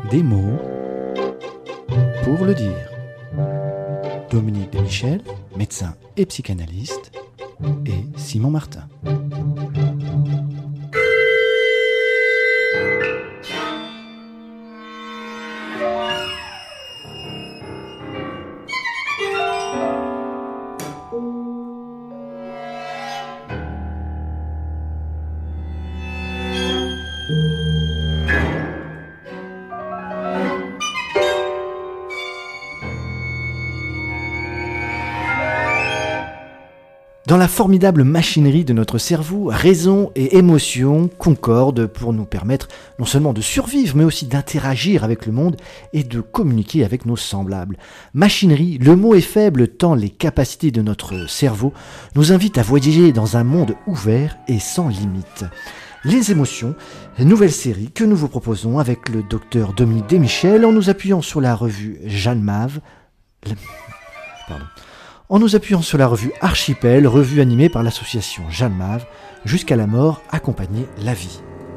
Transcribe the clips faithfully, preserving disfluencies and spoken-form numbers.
Des mots pour le dire. Dominique Demichel, médecin et psychanalyste, et Simon Martin. Dans la formidable machinerie de notre cerveau, raison et émotion concordent pour nous permettre non seulement de survivre, mais aussi d'interagir avec le monde et de communiquer avec nos semblables. Machinerie, le mot est faible tant les capacités de notre cerveau nous invitent à voyager dans un monde ouvert et sans limite. Les émotions, nouvelle série que nous vous proposons avec le docteur Dominique Demichel en nous appuyant sur la revue Jeanne Mave. Pardon. En nous appuyant sur la revue Archipel, revue animée par l'association Jeanne Mave, jusqu'à la mort, accompagner la vie.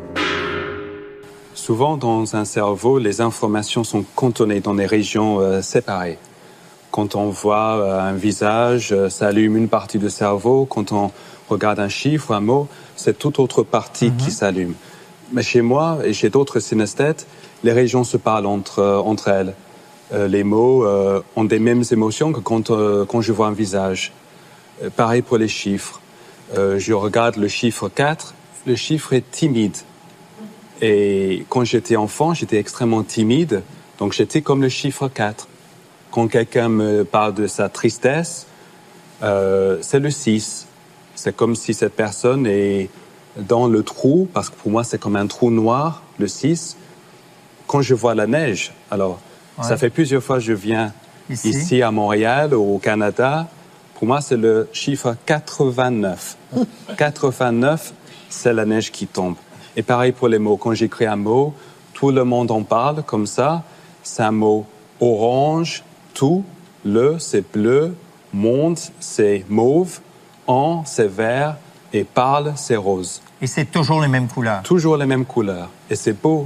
Souvent, dans un cerveau, les informations sont cantonnées dans des régions euh, séparées. Quand on voit euh, un visage, euh, ça allume une partie du cerveau. Quand on regarde un chiffre ou un mot, c'est toute autre partie mm-hmm. qui s'allume. Mais chez moi et chez d'autres synesthètes, les régions se parlent entre, euh, entre elles. Euh, les mots euh, ont des mêmes émotions que quand, euh, quand je vois un visage. Euh, pareil pour les chiffres. Euh, je regarde le chiffre quatre, le chiffre est timide. Et quand j'étais enfant, j'étais extrêmement timide, donc j'étais comme le chiffre quatre. Quand quelqu'un me parle de sa tristesse, euh, c'est le six. C'est comme si cette personne est dans le trou, parce que pour moi c'est comme un trou noir, le six. Quand je vois la neige, alors... Ouais. Ça fait plusieurs fois que je viens ici. ici à Montréal, au Canada. Pour moi, c'est le chiffre quatre-vingt-neuf. quatre-vingt-neuf, c'est la neige qui tombe. Et pareil pour les mots. Quand j'écris un mot, tout le monde en parle comme ça. C'est un mot orange, tout, le, c'est bleu, monde, c'est mauve, en, c'est vert, et parle, c'est rose. Et c'est toujours les mêmes couleurs. Toujours les mêmes couleurs. Et c'est beau.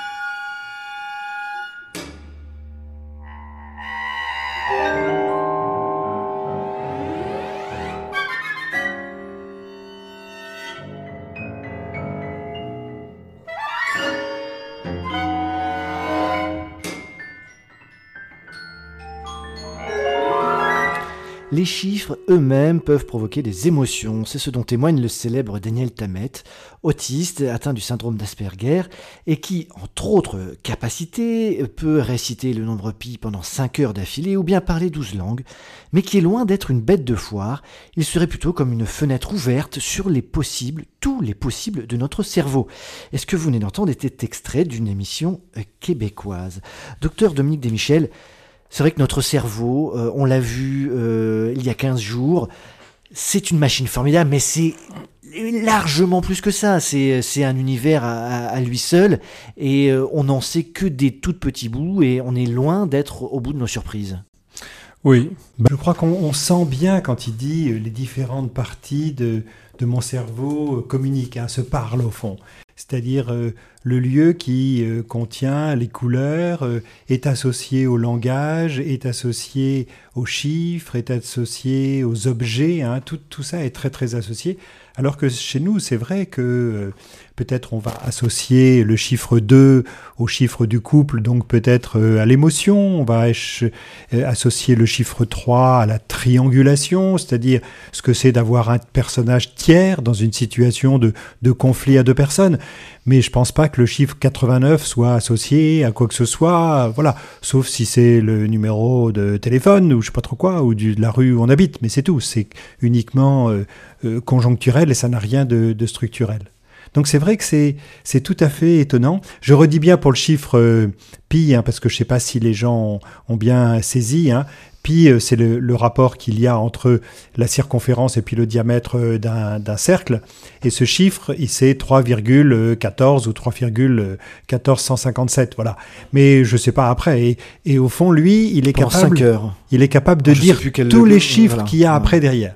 Les chiffres eux-mêmes peuvent provoquer des émotions, c'est ce dont témoigne le célèbre Daniel Tammet, autiste atteint du syndrome d'Asperger et qui, entre autres capacités, peut réciter le nombre pi pendant cinq heures d'affilée ou bien parler douze langues, mais qui est loin d'être une bête de foire, il serait plutôt comme une fenêtre ouverte sur les possibles, tous les possibles de notre cerveau. Et ce que vous venez d'entendre était extrait d'une émission québécoise. Docteur Dominique Demichel, c'est vrai que notre cerveau, euh, on l'a vu euh, il y a quinze jours, c'est une machine formidable, mais c'est largement plus que ça. C'est, c'est un univers à, à lui seul et euh, on n'en sait que des tout petits bouts et on est loin d'être au bout de nos surprises. Oui, ben, je crois qu'on on sent bien quand il dit euh, les différentes parties de, de mon cerveau euh, communiquent, hein, se parlent au fond. C'est-à-dire euh, le lieu qui euh, contient les couleurs euh, est associé au langage, est associé aux chiffres, est associé aux objets, hein, tout, tout ça est très très associé. Alors que chez nous, c'est vrai que euh, peut-être on va associer le chiffre deux au chiffre du couple, donc peut-être euh, à l'émotion, on va euh, associer le chiffre trois à la triangulation, c'est-à-dire ce que c'est d'avoir un personnage tiers dans une situation de, de conflit à deux personnes. Mais je pense pas que le chiffre quatre-vingt-neuf soit associé à quoi que ce soit, voilà, sauf si c'est le numéro de téléphone ou je sais pas trop quoi, ou du, de la rue où on habite, mais c'est tout, c'est uniquement euh, euh, conjoncturel et ça n'a rien de, de structurel. Donc c'est vrai que c'est, c'est tout à fait étonnant. Je redis bien pour le chiffre euh, pi, hein, parce que je sais pas si les gens ont, ont bien saisi, hein. Pi, c'est le, le rapport qu'il y a entre la circonférence et puis le diamètre d'un, d'un cercle. Et ce chiffre, c'est trois virgule quatorze ou trois virgule un quatre cent cinquante-sept. Voilà. Mais je sais pas après. Et, et au fond, lui, il est Pendant capable, cinq heures. Il est capable de Alors, dire tous les chiffres voilà. qu'il y a après derrière.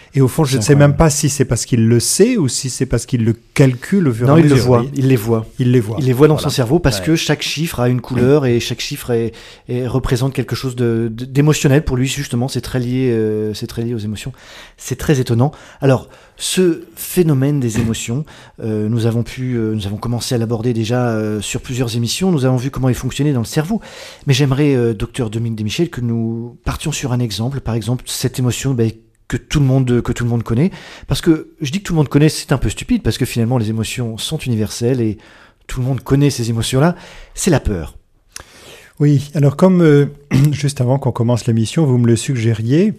Et au fond, je C'est ne sais incroyable. même pas si c'est parce qu'il le sait ou si c'est parce qu'il le calcule au fur et Non, à il le mesure. voit, vous voyez. il les voit. Il les voit. Il les voit dans Voilà. son cerveau parce Ouais. que chaque chiffre a une couleur et chaque chiffre est, est- représente quelque chose de, de- d'émotionnel. Pour lui, justement, c'est très lié, euh, c'est très lié aux émotions. C'est très étonnant. Alors, ce phénomène des émotions, euh, nous avons pu, euh, nous avons commencé à l'aborder déjà euh, sur plusieurs émissions. Nous avons vu comment il fonctionnait dans le cerveau. Mais j'aimerais, euh, docteur Dominique Desmichel, que nous partions sur un exemple. Par exemple, cette émotion, ben, que tout le monde que tout le monde connaît, parce que je dis que tout le monde connaît, c'est un peu stupide parce que finalement les émotions sont universelles et tout le monde connaît ces émotions-là. C'est la peur. Oui, alors comme euh, juste avant qu'on commence l'émission, vous me le suggériez,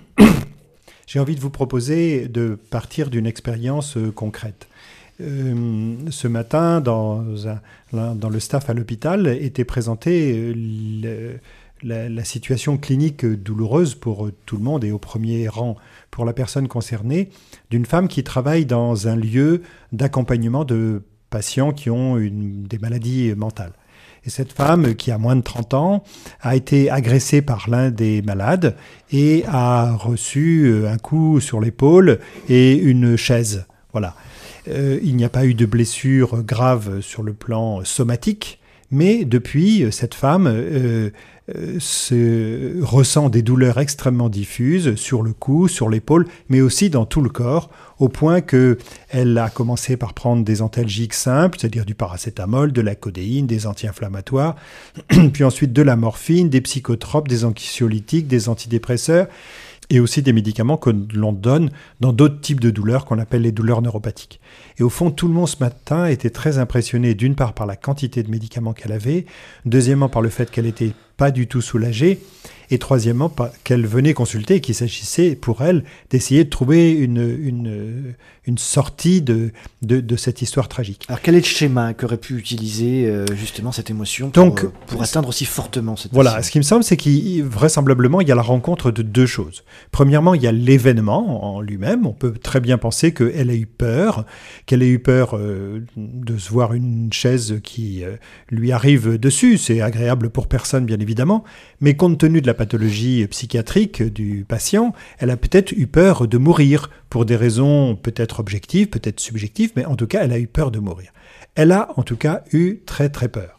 j'ai envie de vous proposer de partir d'une expérience euh, concrète. Euh, ce matin, dans, un, dans le staff à l'hôpital, était présentée euh, le, la, la situation clinique douloureuse pour euh, tout le monde et au premier rang pour la personne concernée, d'une femme qui travaille dans un lieu d'accompagnement de patients qui ont une, des maladies mentales. Et cette femme, qui a moins de trente ans, a été agressée par l'un des malades et a reçu un coup sur l'épaule et une chaise. Voilà. Euh, il n'y a pas eu de blessure grave sur le plan somatique, mais depuis, cette femme euh, euh, se, ressent des douleurs extrêmement diffuses sur le cou, sur l'épaule, mais aussi dans tout le corps, au point qu'elle a commencé par prendre des antalgiques simples, c'est-à-dire du paracétamol, de la codéine, des anti-inflammatoires, puis ensuite de la morphine, des psychotropes, des anxiolytiques, des antidépresseurs, et aussi des médicaments que l'on donne dans d'autres types de douleurs qu'on appelle les douleurs neuropathiques. Et au fond, tout le monde ce matin était très impressionné, d'une part par la quantité de médicaments qu'elle avait, deuxièmement par le fait qu'elle n'était pas du tout soulagée, et troisièmement par qu'elle venait consulter et qu'il s'agissait pour elle d'essayer de trouver une, une, une sortie de, de, de cette histoire tragique. Alors quel est le schéma qu'aurait pu utiliser euh, justement cette émotion pour, Donc, euh, pour atteindre aussi fortement cette Voilà, émotion? ce qui me semble, c'est qu'il vraisemblablement, il y a la rencontre de deux choses. Premièrement, il y a l'événement en lui-même. On peut très bien penser qu'elle a eu peur, qu'elle a eu peur euh, de se voir une chaise qui euh, lui arrive dessus. C'est agréable pour personne, bien évidemment. Mais compte tenu de la pathologie psychiatrique du patient, elle a peut-être eu peur de mourir pour des raisons peut-être objectives, peut-être subjectives, mais en tout cas, elle a eu peur de mourir. Elle a en tout cas eu très très peur.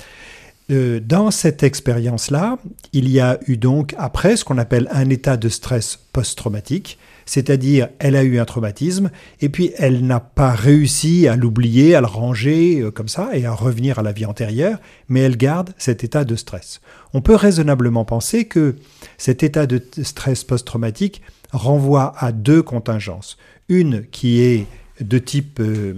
Euh, dans cette expérience-là, il y a eu donc après ce qu'on appelle un état de stress post-traumatique, c'est-à-dire elle a eu un traumatisme et puis elle n'a pas réussi à l'oublier, à le ranger euh, comme ça et à revenir à la vie antérieure, mais elle garde cet état de stress. On peut raisonnablement penser que cet état de stress post-traumatique renvoie à deux contingences. Une qui est de type euh,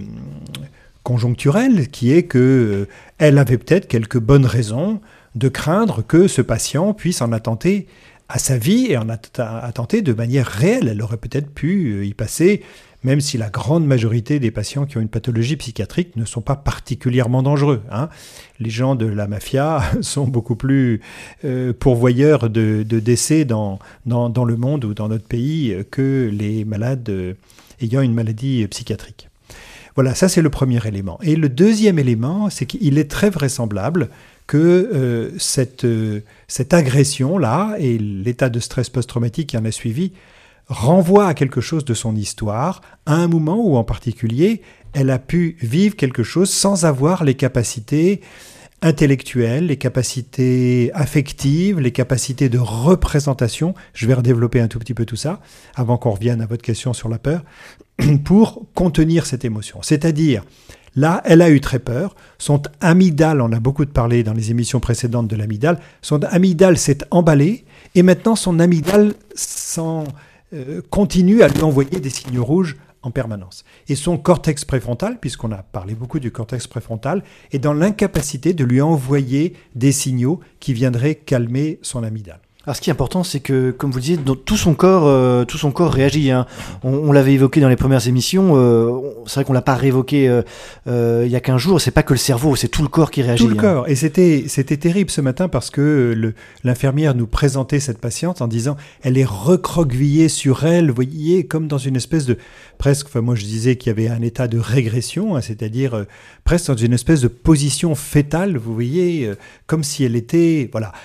conjoncturel, qui est que euh, elle avait peut-être quelques bonnes raisons de craindre que ce patient puisse en attenter à sa vie et en attenter de manière réelle. Elle aurait peut-être pu y passer, même si la grande majorité des patients qui ont une pathologie psychiatrique ne sont pas particulièrement dangereux. Hein. Les gens de la mafia sont beaucoup plus euh, pourvoyeurs de, de décès dans, dans, dans le monde ou dans notre pays que les malades euh, ayant une maladie psychiatrique. Voilà, ça c'est le premier élément. Et le deuxième élément, c'est qu'il est très vraisemblable que euh, cette, euh, cette agression-là et l'état de stress post-traumatique qui en a suivi renvoie à quelque chose de son histoire, à un moment où en particulier, elle a pu vivre quelque chose sans avoir les capacités intellectuelles, les capacités affectives, les capacités de représentation. Je vais redévelopper un tout petit peu tout ça, avant qu'on revienne à votre question sur la peur, pour contenir cette émotion. C'est-à-dire, là, elle a eu très peur. Son amygdale, on a beaucoup parlé dans les émissions précédentes de l'amygdale, son amygdale s'est emballée et maintenant son amygdale s'en, euh, continue à lui envoyer des signaux rouges en permanence. Et son cortex préfrontal, puisqu'on a parlé beaucoup du cortex préfrontal, est dans l'incapacité de lui envoyer des signaux qui viendraient calmer son amygdale. Alors ce qui est important, c'est que, comme vous le disiez, dans tout son corps, euh, tout son corps réagit. Hein. On, on l'avait évoqué dans les premières émissions. Euh, c'est vrai qu'on l'a pas réévoqué euh, euh, il y a quinze jours. C'est pas que le cerveau, c'est tout le corps qui réagit. Tout le hein. corps. Et c'était c'était terrible ce matin parce que le, l'infirmière nous présentait cette patiente en disant elle est recroquevillée sur elle, vous voyez, comme dans une espèce de presque. Enfin, moi je disais qu'il y avait un état de régression, hein, c'est-à-dire euh, presque dans une espèce de position fétale, vous voyez, euh, comme si elle était voilà.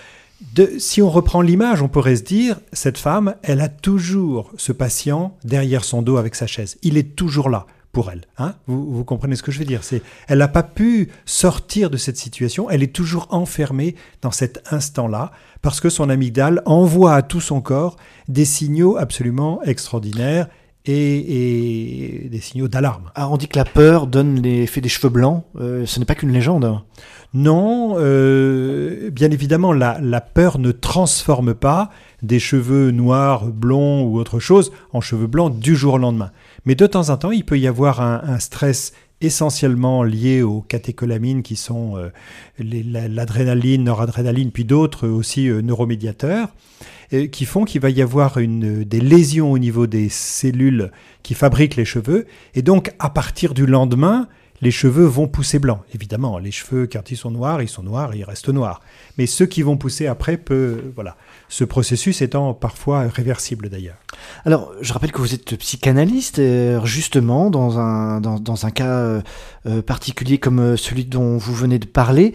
de, si on reprend l'image, on pourrait se dire, cette femme, elle a toujours ce patient derrière son dos avec sa chaise. Il est toujours là pour elle. Hein, vous, vous comprenez ce que je veux dire? C'est, elle n'a pas pu sortir de cette situation. Elle est toujours enfermée dans cet instant-là parce que son amygdale envoie à tout son corps des signaux absolument extraordinaires et, et des signaux d'alarme. Ah, on dit que la peur donne l'effet des cheveux blancs. Euh, ce n'est pas qu'une légende. Non, euh, bien évidemment, la, la peur ne transforme pas des cheveux noirs, blonds ou autre chose en cheveux blancs du jour au lendemain. Mais de temps en temps, il peut y avoir un, un stress essentiellement lié aux catécholamines qui sont euh, les, la, l'adrénaline, noradrénaline, puis d'autres aussi euh, neuromédiateurs, euh, qui font qu'il va y avoir une, des lésions au niveau des cellules qui fabriquent les cheveux. Et donc, à partir du lendemain, les cheveux vont pousser blancs. Évidemment, les cheveux, quand ils sont noirs, ils sont noirs et ils restent noirs. Mais ceux qui vont pousser après, peut, voilà. Ce processus étant parfois réversible d'ailleurs. Alors, je rappelle que vous êtes psychanalyste, justement, dans un, dans, dans un cas euh, particulier comme celui dont vous venez de parler.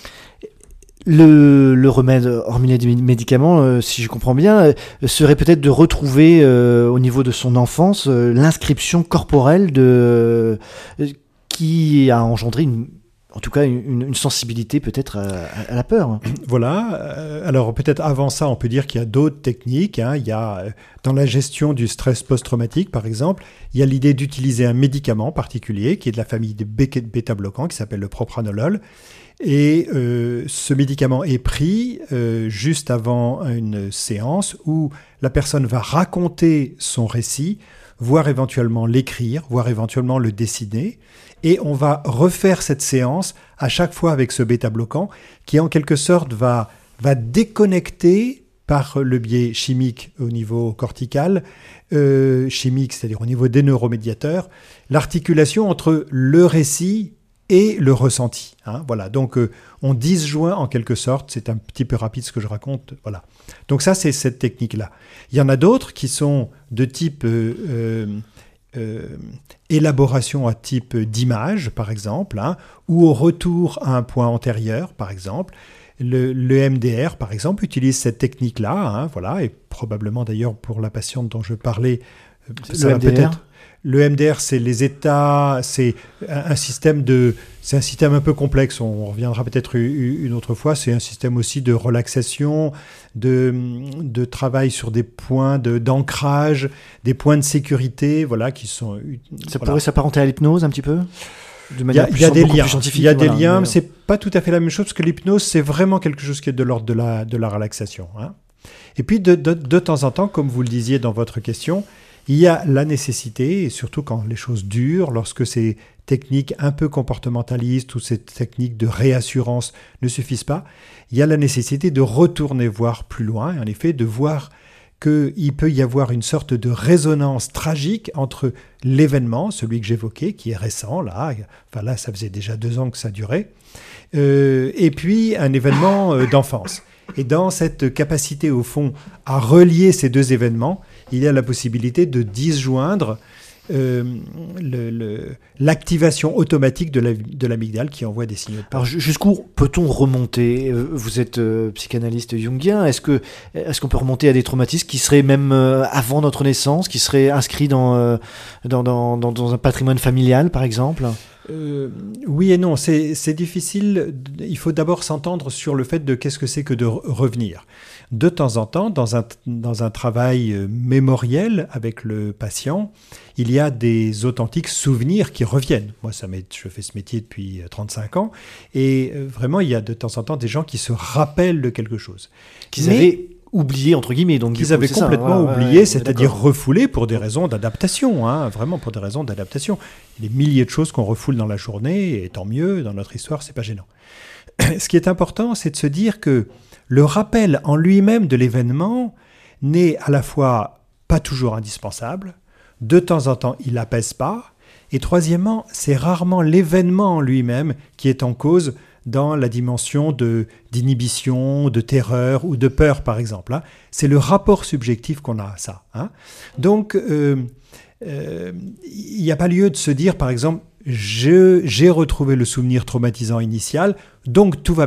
Le, le remède, hormis les médicaments, euh, si je comprends bien, euh, serait peut-être de retrouver euh, au niveau de son enfance euh, l'inscription corporelle de, euh, qui a engendré une... En tout cas, une, une sensibilité peut-être à, à la peur. Voilà. Alors peut-être avant ça, on peut dire qu'il y a d'autres techniques. Hein. Il y a, dans la gestion du stress post-traumatique, par exemple, il y a l'idée d'utiliser un médicament particulier qui est de la famille des bêta-bloquants, qui s'appelle le propranolol. Et euh, ce médicament est pris euh, juste avant une séance où la personne va raconter son récit, voire éventuellement l'écrire, voire éventuellement le dessiner. Et on va refaire cette séance à chaque fois avec ce bêta-bloquant qui, en quelque sorte, va, va déconnecter par le biais chimique au niveau cortical, euh, chimique, c'est-à-dire au niveau des neuromédiateurs, l'articulation entre le récit et le ressenti. Hein, voilà. Donc, euh, on disjoint en quelque sorte. C'est un petit peu rapide ce que je raconte. Voilà. Donc ça, c'est cette technique-là. Il y en a d'autres qui sont de type... Euh, euh, Euh, élaboration à type d'image, par exemple, hein, ou au retour à un point antérieur, par exemple. Le, le M D R, par exemple, utilise cette technique-là, hein, voilà, et probablement d'ailleurs pour la patiente dont je parlais, ça va peut-être. Le M D R, c'est les états, c'est un système de, c'est un système un peu complexe. On reviendra peut-être une autre fois. C'est un système aussi de relaxation, de, de travail sur des points de, d'ancrage, des points de sécurité, voilà, qui sont. Ça voilà. pourrait s'apparenter à l'hypnose un petit peu. De manière il y a, plus, il y a des liens. Il y a des voilà, liens, mais mais c'est pas tout à fait la même chose parce que l'hypnose, c'est vraiment quelque chose qui est de l'ordre de la, de la relaxation. Hein. Et puis de, de, de temps en temps, comme vous le disiez dans votre question. Il y a la nécessité, et surtout quand les choses durent, lorsque ces techniques un peu comportementalistes ou ces techniques de réassurance ne suffisent pas, il y a la nécessité de retourner voir plus loin, en effet, de voir qu'il peut y avoir une sorte de résonance tragique entre l'événement, celui que j'évoquais, qui est récent, là, enfin là, ça faisait déjà deux ans que ça durait, euh, et puis un événement euh, d'enfance. Et dans cette capacité, au fond, à relier ces deux événements, il y a la possibilité de disjoindre euh, le, le, l'activation automatique de, la, de l'amygdale qui envoie des signaux de peur. Alors jusqu'où peut-on remonter ? Vous êtes euh, psychanalyste jungien. Est-ce, que, est-ce qu'on peut remonter à des traumatismes qui seraient même euh, avant notre naissance, qui seraient inscrits dans, euh, dans, dans, dans, dans un patrimoine familial, par exemple ? Euh, oui et non, c'est, c'est difficile. Il faut d'abord s'entendre sur le fait de qu'est-ce que c'est que de revenir. De temps en temps, dans un, dans un travail mémoriel avec le patient, il y a des authentiques souvenirs qui reviennent. Moi, ça m'est, je fais ce métier depuis trente-cinq ans, et vraiment, il y a de temps en temps des gens qui se rappellent de quelque chose. Qu'ils Mais, avaient oublié, entre guillemets. Donc, qu'ils avaient complètement ça, ouais, oublié, ouais, c'est-à-dire refoulé pour des raisons d'adaptation, hein, vraiment pour des raisons d'adaptation. Il y a des milliers de choses qu'on refoule dans la journée, et tant mieux, dans notre histoire, c'est pas gênant. Ce qui est important, c'est de se dire que le rappel en lui-même de l'événement n'est à la fois pas toujours indispensable, de temps en temps il n'apaise pas, et troisièmement, c'est rarement l'événement en lui-même qui est en cause dans la dimension de, d'inhibition, de terreur ou de peur par exemple. Hein. C'est le rapport subjectif qu'on a à ça. Hein. Donc euh, euh, il n'y a pas lieu de se dire par exemple je, j'ai retrouvé le souvenir traumatisant initial, donc tout va bien.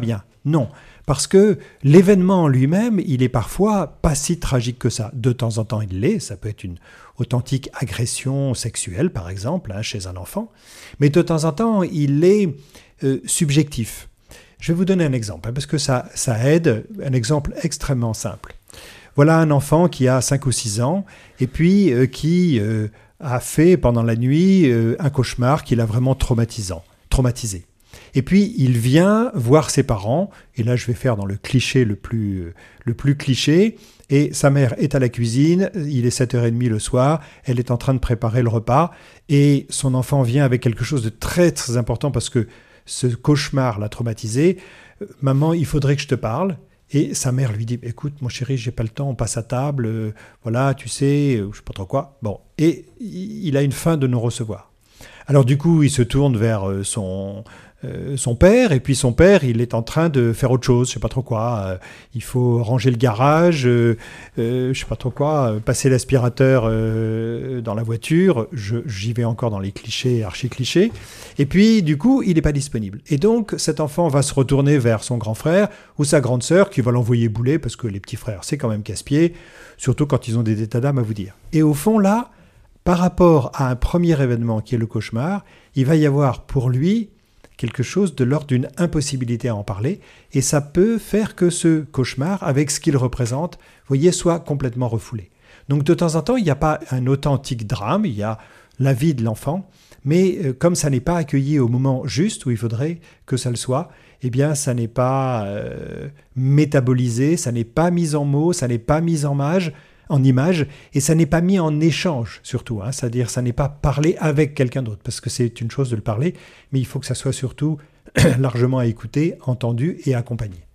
Non, parce que l'événement en lui-même, il est parfois pas si tragique que ça. De temps en temps, il l'est. Ça peut être une authentique agression sexuelle, par exemple, hein, chez un enfant. Mais de temps en temps, il est euh, subjectif. Je vais vous donner un exemple, hein, parce que ça, ça aide. Un exemple extrêmement simple. Voilà un enfant qui a cinq ou six ans et puis euh, qui euh, a fait pendant la nuit euh, un cauchemar qui l'a vraiment traumatisant, traumatisé. Et puis il vient voir ses parents, et là je vais faire dans le cliché le plus, euh, le plus cliché, et sa mère est à la cuisine, il est sept heures trente le soir, elle est en train de préparer le repas, et son enfant vient avec quelque chose de très très important parce que ce cauchemar l'a traumatisé. « Maman, il faudrait que je te parle ». Et sa mère lui dit « Écoute, mon chéri, j'ai pas le temps, on passe à table, euh, voilà, tu sais, euh, je sais pas trop quoi. » Bon, et il a une fin de nous recevoir. Alors du coup, il se tourne vers euh, son, euh, son père, et puis son père, il est en train de faire autre chose, je sais pas trop quoi. Euh, il faut ranger le garage, euh, euh, je sais pas trop quoi, euh, passer l'aspirateur euh, dans la voiture. Je, j'y vais encore dans les clichés, archi-clichés. Et puis, du coup, il n'est pas disponible. Et donc, cet enfant va se retourner vers son grand frère ou sa grande sœur qui va l'envoyer bouler parce que les petits frères, c'est quand même casse-pied, surtout quand ils ont des états d'âme à vous dire. Et au fond, là, par rapport à un premier événement qui est le cauchemar, il va y avoir pour lui quelque chose de l'ordre d'une impossibilité à en parler. Et ça peut faire que ce cauchemar, avec ce qu'il représente, vous voyez, soit complètement refoulé. Donc, de temps en temps, il n'y a pas un authentique drame, il y a la vie de l'enfant. Mais euh, comme ça n'est pas accueilli au moment juste où il faudrait que ça le soit, eh bien ça n'est pas euh, métabolisé, ça n'est pas mis en mots, ça n'est pas mis en image, en image et ça n'est pas mis en échange surtout. Hein, c'est-à-dire ça n'est pas parlé avec quelqu'un d'autre, parce que c'est une chose de le parler, mais il faut que ça soit surtout largement à écouter, entendu et accompagné.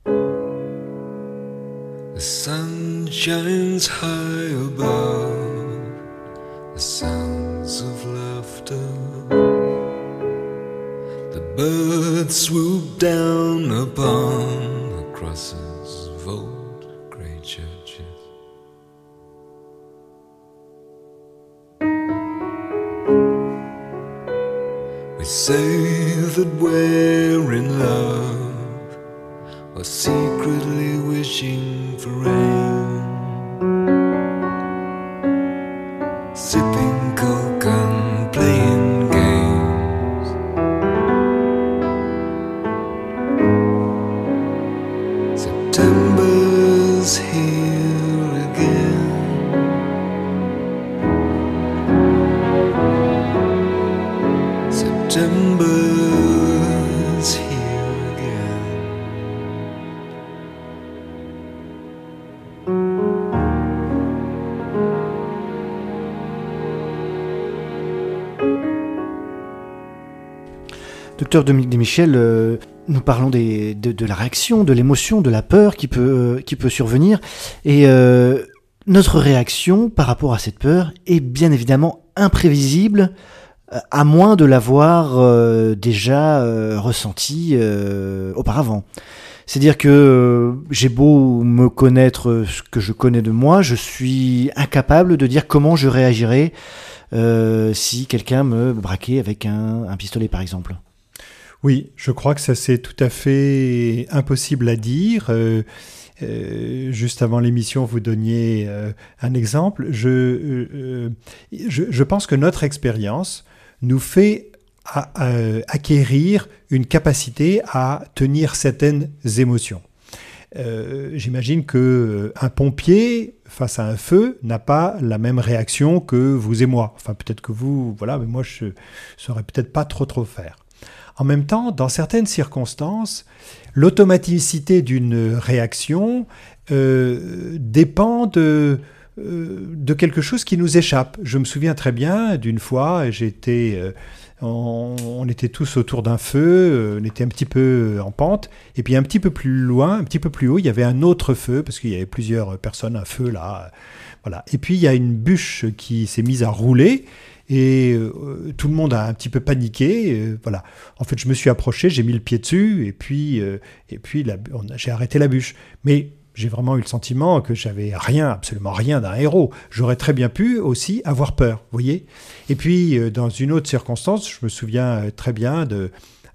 The sun shines high above, the sounds of laughter. The birds swoop down upon the crosses of old grey churches. We say that we're in love, or secretly wishing for rain, sipping coke and playing games. September's here again. September's here again. Docteur Dominique Desmichel, euh, nous parlons des, de, de la réaction, de l'émotion, de la peur qui peut, euh, qui peut survenir. Et euh, notre réaction par rapport à cette peur est bien évidemment imprévisible, euh, à moins de l'avoir euh, déjà euh, ressentie euh, auparavant. C'est-à-dire que euh, j'ai beau me connaître ce que je connais de moi, je suis incapable de dire comment je réagirais euh, si quelqu'un me braquait avec un, un pistolet par exemple. Oui, je crois que ça c'est tout à fait impossible à dire. Euh, euh, juste avant l'émission, vous donniez euh, un exemple. Je, euh, je, je pense que notre expérience nous fait à, à, acquérir une capacité à tenir certaines émotions. Euh, j'imagine que un pompier face à un feu n'a pas la même réaction que vous et moi. Enfin, peut-être que vous, voilà, mais moi je ne saurais peut-être pas trop trop faire. En même temps, dans certaines circonstances, l'automaticité d'une réaction euh, dépend de, euh, de quelque chose qui nous échappe. Je me souviens très bien d'une fois, j'étais, euh, on, on était tous autour d'un feu, euh, on était un petit peu en pente, et puis un petit peu plus loin, un petit peu plus haut, il y avait un autre feu, parce qu'il y avait plusieurs personnes, un feu là, voilà. Et puis il y a une bûche qui s'est mise à rouler, et euh, tout le monde a un petit peu paniqué. Euh, voilà. En fait, je me suis approché, j'ai mis le pied dessus, et puis, euh, et puis la, on a, j'ai arrêté la bûche. Mais j'ai vraiment eu le sentiment que j'avais rien, absolument rien d'un héros. J'aurais très bien pu aussi avoir peur, vous voyez. Et puis, euh, dans une autre circonstance, je me souviens très bien de,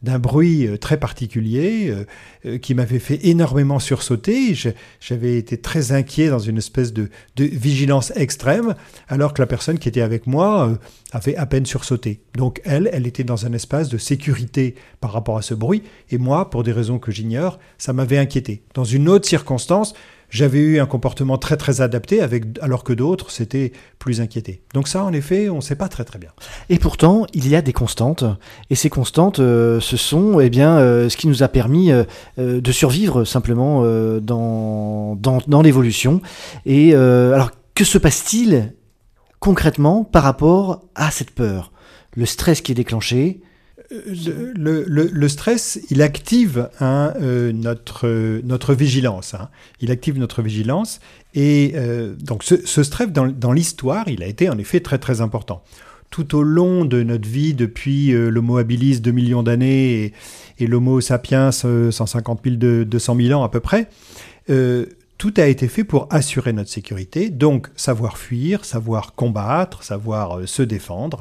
d'un bruit très particulier euh, euh, qui m'avait fait énormément sursauter. Je, j'avais été très inquiet dans une espèce de, de vigilance extrême, alors que la personne qui était avec moi euh, avait à peine sursauté. Donc elle, elle était dans un espace de sécurité par rapport à ce bruit, et moi, pour des raisons que j'ignore, ça m'avait inquiété. Dans une autre circonstance, j'avais eu un comportement très très adapté, avec, alors que d'autres s'étaient plus inquiétés. Donc ça, en effet, on ne sait pas très très bien. Et pourtant, il y a des constantes, et ces constantes, euh, ce sont eh bien, euh, ce qui nous a permis euh, de survivre simplement euh, dans, dans, dans l'évolution. Et euh, alors, que se passe-t-il concrètement par rapport à cette peur ? Le stress qui est déclenché. Le, le, le, le stress, il active hein, euh, notre, euh, notre vigilance. Hein. Il active notre vigilance. Et euh, donc ce, ce stress, dans, dans l'histoire, il a été en effet très très important. Tout au long de notre vie, depuis euh, l'Homo habilis, deux millions d'années, et, et l'Homo sapiens, euh, cent cinquante mille, deux cent mille ans à peu près, euh, tout a été fait pour assurer notre sécurité. Donc savoir fuir, savoir combattre, savoir euh, se défendre.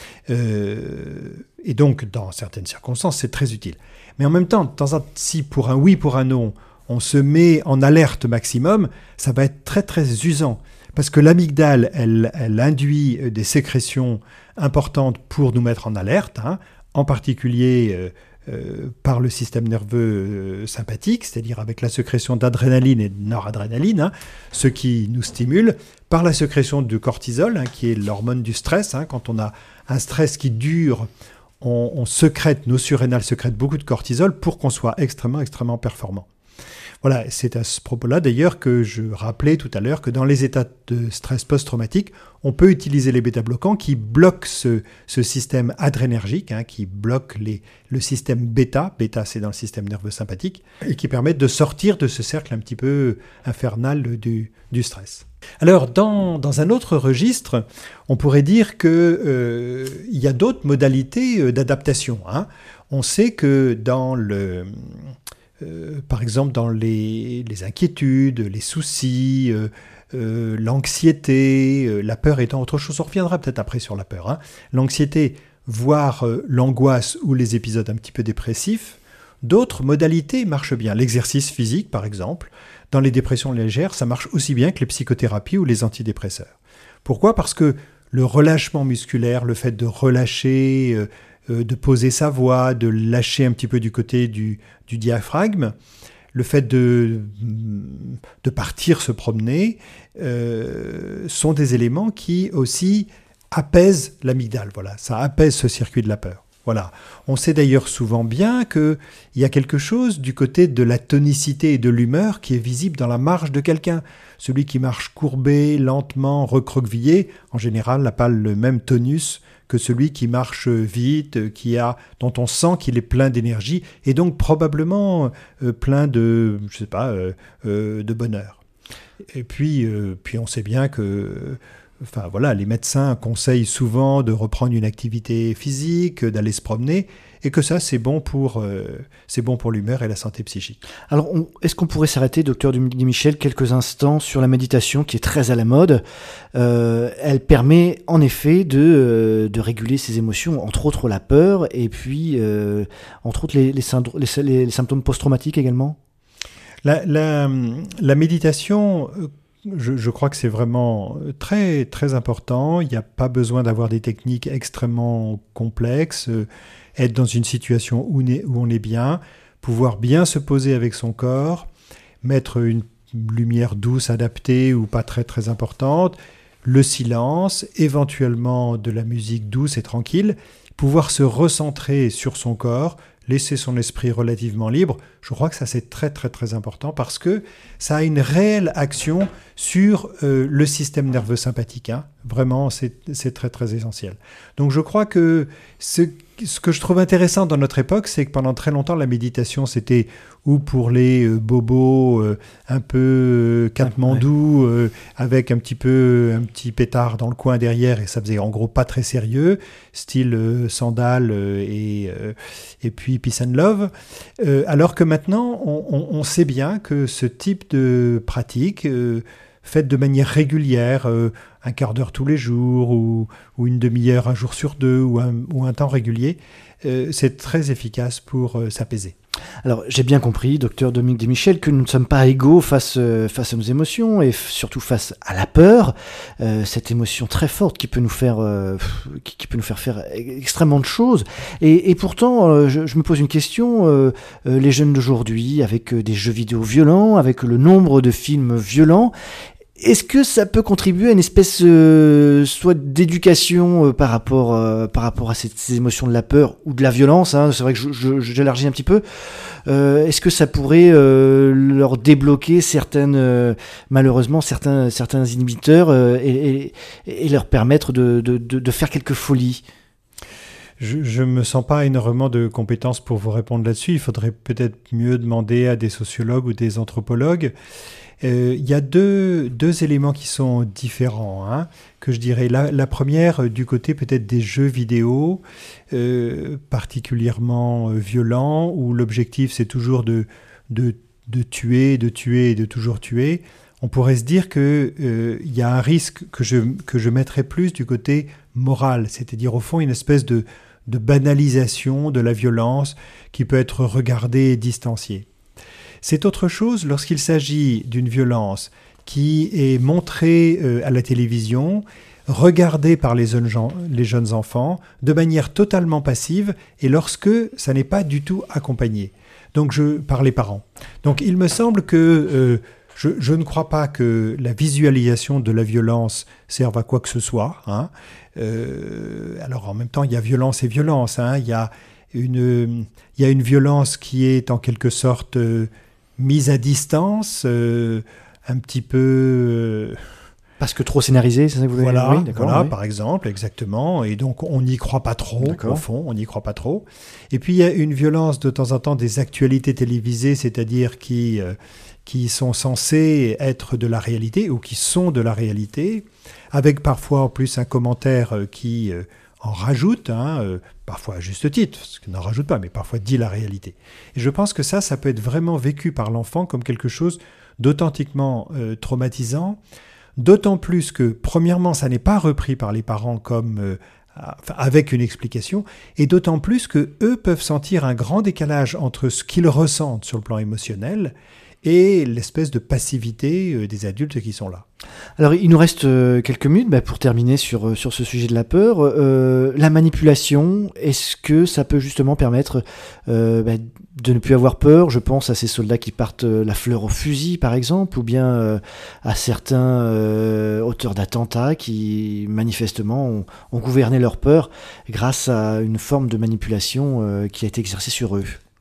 Euh, et donc, dans certaines circonstances, c'est très utile. Mais en même temps, de temps en temps, si pour un oui, pour un non, on se met en alerte maximum, ça va être très, très usant. Parce que l'amygdale, elle, elle induit des sécrétions importantes pour nous mettre en alerte, hein, en particulier euh, euh, par le système nerveux euh, sympathique, c'est-à-dire avec la sécrétion d'adrénaline et de noradrénaline, hein, ce qui nous stimule, par la sécrétion du cortisol, hein, qui est l'hormone du stress. Hein, quand on a un stress qui dure, on, on sécrète, nos surrénales sécrètent beaucoup de cortisol pour qu'on soit extrêmement, extrêmement performant. Voilà, c'est à ce propos-là d'ailleurs que je rappelais tout à l'heure que dans les états de stress post-traumatique, on peut utiliser les bêta-bloquants qui bloquent ce, ce système adrénergique, hein, qui bloquent les, le système bêta, bêta c'est dans le système nerveux sympathique, et qui permettent de sortir de ce cercle un petit peu infernal du, du stress. Alors, dans, dans un autre registre, on pourrait dire qu'il euh, y a d'autres modalités d'adaptation. Hein. On sait que dans le... Euh, par exemple, dans les, les inquiétudes, les soucis, euh, euh, l'anxiété, euh, la peur étant autre chose, on reviendra peut-être après sur la peur. Hein. L'anxiété, voire euh, l'angoisse ou les épisodes un petit peu dépressifs, d'autres modalités marchent bien. L'exercice physique, par exemple, dans les dépressions légères, ça marche aussi bien que les psychothérapies ou les antidépresseurs. Pourquoi ? Parce que le relâchement musculaire, le fait de relâcher... Euh, de poser sa voix, de lâcher un petit peu du côté du, du diaphragme, le fait de, de partir se promener, euh, sont des éléments qui aussi apaisent l'amygdale. Voilà, ça apaise ce circuit de la peur. Voilà. On sait d'ailleurs souvent bien qu'il y a quelque chose du côté de la tonicité et de l'humeur qui est visible dans la marche de quelqu'un. Celui qui marche courbé, lentement, recroquevillé, en général n'a pas le même tonus que celui qui marche vite, qui a, dont on sent qu'il est plein d'énergie et donc probablement euh, plein de, je sais pas, euh, euh, de bonheur. Et puis, euh, puis on sait bien que, enfin voilà, les médecins conseillent souvent de reprendre une activité physique, d'aller se promener, et que ça c'est bon pour, euh, c'est bon pour l'humeur et la santé psychique. Alors, on, est-ce qu'on pourrait s'arrêter, docteur Michel, quelques instants sur la méditation qui est très à la mode ? euh, Elle permet en effet de, euh, de réguler ses émotions, entre autres la peur, et puis euh, entre autres les, les, syndro- les, les, les symptômes post-traumatiques également. La, la, la méditation, je, je crois que c'est vraiment très, très important. Il n'y a pas besoin d'avoir des techniques extrêmement complexes. Être dans une situation où on est, où on est bien, pouvoir bien se poser avec son corps, mettre une lumière douce adaptée ou pas très très importante, le silence, éventuellement de la musique douce et tranquille, pouvoir se recentrer sur son corps, laisser son esprit relativement libre, je crois que ça c'est très très très important parce que ça a une réelle action sur euh, le système nerveux sympathique. Hein. Vraiment, c'est, c'est très très essentiel. Donc je crois que ce, ce que je trouve intéressant dans notre époque, c'est que pendant très longtemps, la méditation, c'était ou pour les euh, bobos euh, un peu euh, Katmandou, ouais. euh, avec un petit peu un petit pétard dans le coin derrière, et ça faisait en gros pas très sérieux, style euh, sandales euh, et, euh, et puis Peace and Love. Euh, alors que maintenant, on, on, on sait bien que ce type de pratique euh, faites de manière régulière, euh, un quart d'heure tous les jours ou, ou une demi-heure un jour sur deux ou un, ou un temps régulier, euh, c'est très efficace pour euh, s'apaiser. Alors, j'ai bien compris, docteur Dominique Desmichel, que nous ne sommes pas égaux face, euh, face à nos émotions et f- surtout face à la peur, euh, cette émotion très forte qui peut nous faire, euh, qui, qui peut nous faire faire extrêmement de choses. Et, et pourtant, euh, je, je me pose une question, euh, euh, les jeunes d'aujourd'hui, avec euh, des jeux vidéo violents, avec le nombre de films violents, est-ce que ça peut contribuer à une espèce euh, soit d'éducation euh, par rapport euh, par rapport à ces, ces émotions de la peur ou de la violence, hein, c'est vrai que je, je, j'élargis un petit peu. Euh, est-ce que ça pourrait euh, leur débloquer certaines euh, malheureusement certains certains inhibiteurs euh, et, et, et leur permettre de, de, de, de faire quelques folies? Je ne me sens pas énormément de compétences pour vous répondre là-dessus. Il faudrait peut-être mieux demander à des sociologues ou des anthropologues. Il euh, y a deux, deux éléments qui sont différents, hein, que je dirais. La, la première, euh, du côté peut-être des jeux vidéo, euh, particulièrement euh, violents, où l'objectif c'est toujours de, de, de tuer, de tuer et de toujours tuer. On pourrait se dire qu'il euh, y a un risque que je, que je mettrais plus du côté moral, c'est-à-dire au fond une espèce de, de banalisation de la violence qui peut être regardée et distanciée. C'est autre chose lorsqu'il s'agit d'une violence qui est montrée euh, à la télévision, regardée par les jeunes, gens, les jeunes enfants de manière totalement passive et lorsque ça n'est pas du tout accompagné, donc je, par les parents. Donc il me semble que euh, je, je ne crois pas que la visualisation de la violence serve à quoi que ce soit. Hein. Euh, alors en même temps, il y a violence et violence. Hein. Il y a une, il y a une violence qui est en quelque sorte euh, mise à distance, euh, un petit peu... Euh, Parce que trop scénarisé, c'est ça que vous voulez dire? Voilà, Oui, d'accord, voilà oui. par exemple, exactement. Et donc, on n'y croit pas trop, D'accord. au fond, on n'y croit pas trop. Et puis, il y a une violence de temps en temps des actualités télévisées, c'est-à-dire qui, euh, qui sont censées être de la réalité ou qui sont de la réalité, avec parfois en plus un commentaire euh, qui... Euh, en rajoute, hein, euh, parfois à juste titre, parce qu'il n'en rajoute pas, mais parfois dit la réalité. Et je pense que ça, ça peut être vraiment vécu par l'enfant comme quelque chose d'authentiquement euh, traumatisant, d'autant plus que, premièrement, ça n'est pas repris par les parents comme euh, avec une explication, et d'autant plus que eux peuvent sentir un grand décalage entre ce qu'ils ressentent sur le plan émotionnel et l'espèce de passivité euh, des adultes qui sont là. Alors, il nous reste euh, quelques minutes bah, pour terminer sur, sur ce sujet de la peur. Euh, la manipulation, est-ce que ça peut justement permettre euh, bah, de ne plus avoir peur? Je pense à ces soldats qui partent euh, la fleur au fusil, par exemple, ou bien euh, à certains euh, auteurs d'attentats qui, manifestement, ont, ont gouverné leur peur grâce à une forme de manipulation euh, qui a été exercée sur eux.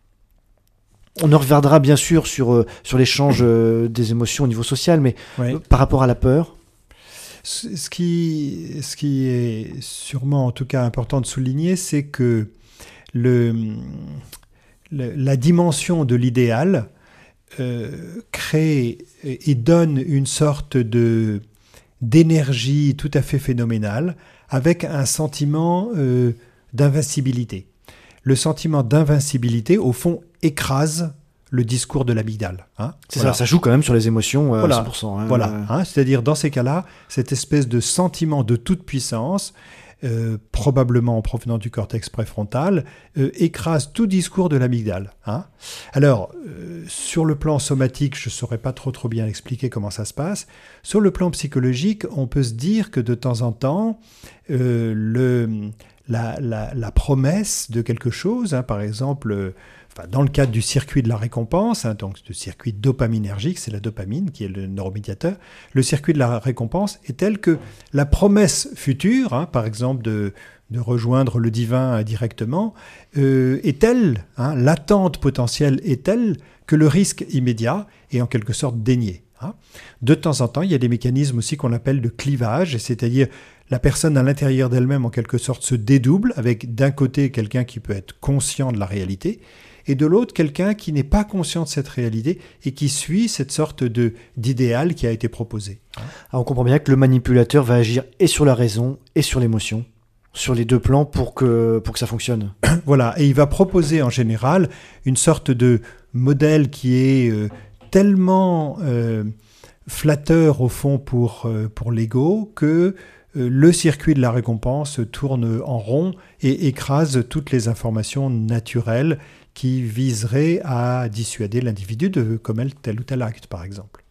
On en reviendra bien sûr sur, euh, sur l'échange euh, des émotions au niveau social, mais Oui. euh, par rapport à la peur. Ce qui, ce qui est sûrement en tout cas important de souligner, c'est que le, le, la dimension de l'idéal euh, crée et donne une sorte de, d'énergie tout à fait phénoménale avec un sentiment euh, d'invincibilité. Le sentiment d'invincibilité, au fond, écrase le discours de l'amygdale. Hein. C'est voilà. ça, ça joue quand même sur les émotions euh, voilà. à cent pour cent. Hein. Voilà. Hein. C'est-à-dire, dans ces cas-là, cette espèce de sentiment de toute puissance, euh, probablement en provenant du cortex préfrontal, euh, écrase tout discours de l'amygdale. Hein. Alors, euh, sur le plan somatique, je ne saurais pas trop, trop bien expliquer comment ça se passe. Sur le plan psychologique, on peut se dire que de temps en temps, euh, le... La, la, la promesse de quelque chose, hein, par exemple, euh, enfin, dans le cadre du circuit de la récompense, hein, donc le circuit dopaminergique, c'est la dopamine qui est le neuromédiateur, le circuit de la récompense est tel que la promesse future, hein, par exemple de, de rejoindre le divin directement, euh, est telle, hein, l'attente potentielle est telle que le risque immédiat est en quelque sorte dénié. Hein. De temps en temps, il y a des mécanismes aussi qu'on appelle de clivage, c'est-à-dire la personne à l'intérieur d'elle-même, en quelque sorte, se dédouble avec d'un côté quelqu'un qui peut être conscient de la réalité et de l'autre quelqu'un qui n'est pas conscient de cette réalité et qui suit cette sorte de, d'idéal qui a été proposé. Alors on comprend bien que le manipulateur va agir et sur la raison et sur l'émotion, sur les deux plans pour que, pour que ça fonctionne. Voilà, et il va proposer en général une sorte de modèle qui est euh, tellement... Euh, flatteur au fond pour, pour l'ego que le circuit de la récompense tourne en rond et écrase toutes les informations naturelles qui viseraient à dissuader l'individu de commettre tel ou tel acte, par exemple.